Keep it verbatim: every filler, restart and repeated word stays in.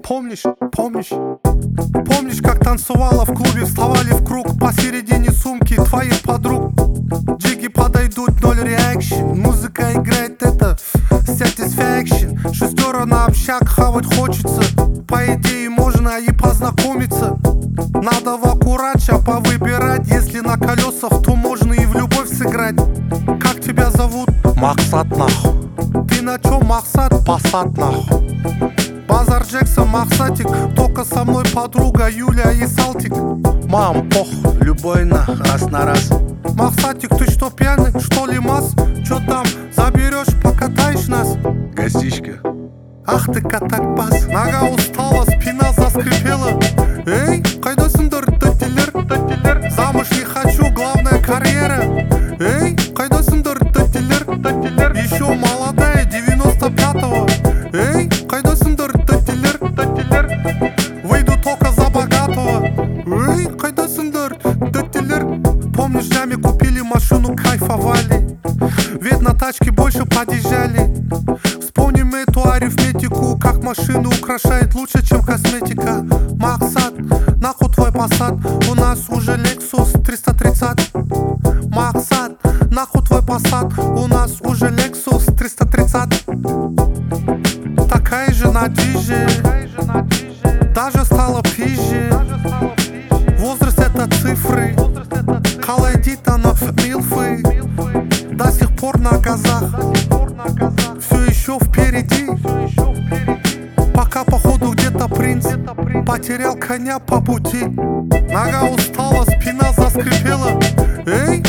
Помнишь, помнишь, помнишь, как танцевала в клубе, вставали в круг посередине сумки твоих подруг. Джиги подойдут, ноль реакшн, музыка играет, это satisfaction. Шестеро на общак, хавать хочется, по идее можно и познакомиться. Надо в аккуратча повыбирать, если на колесах, то можно и в любовь сыграть. Как тебя зовут? Максат нахуй. Ты на чё, Максат? Пассат нахуй. Базар Джексон, Максатик, только со мной подруга Юля и Салтик. Мам, похуй, любой на раз на раз. Максатик, ты что, пьяный, что ли, мас? Чё там, заберешь, покатаешь нас? Гостичка. Ах ты катакбас. Нога устала, спина заскрипела. Эй, қайдасыңдар, тәттелер, тәттелер? Замуж не хочу, главная карьера. Эй, қайдасыңдар, тәттелер, тәттелер? Еще молодая, девяносто пятого. Эй, қайдасыңдар, тәттелер, тәттелер? Выйду только за богатого. Эй, қайдасыңдар, тәттелер? Помнишь, днями купили машину, кайфовали, ведь на тачке больше подъезжали. Вспомним эту арифметику, как машину украшает лучше, чем косметика. Максат, нахуй твой Passat, у нас уже Lexus триста тридцать. Максат, нахуй твой Passat, у нас уже Lexus триста тридцать. Такая же на диже, даже стала пизже. Возраст это цифры, колодит она в милфы. До сих пор на газах, все еще впереди. Пока походу где-то принц потерял коня по пути. Нога устала, спина заскрипела. Эй,